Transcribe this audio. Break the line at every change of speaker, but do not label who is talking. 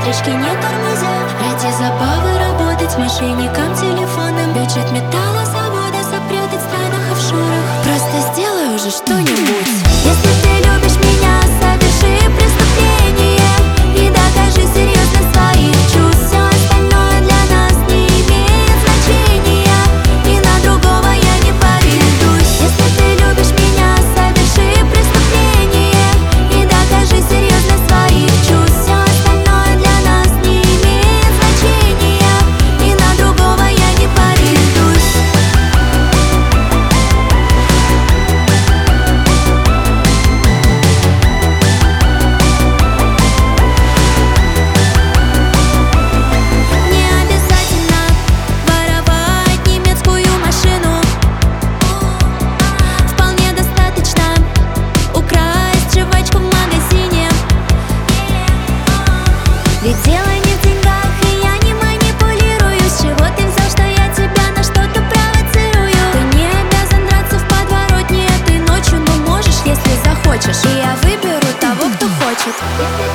электрички не тормозя. Ради забавы работать мошенникам телефоном. Бюджет металлозавода запрятать в странах офшорах. Просто сделай уже что-нибудь. Если ты любишь меня, соверши преступление и докажи серьезность своих чувств. Все остальное для нас не имеет значения, и на другого я не поведусь. Если ты любишь меня, соверши преступление и докажи серьезность своих чувств. Все остальное для нас не имеет значения, и на другого я не поведусь. Не обязательно воровать немецкую машину. Вполне достаточно украсть жвачку в магазине. Ведь дело не в деньгах, и я не манипулирую. С чего ты взял, что я тебя на что-то провоцирую? Ты не обязан драться в подворотне этой ночью, но можешь, если захочешь. И я выберу того, кто хочет.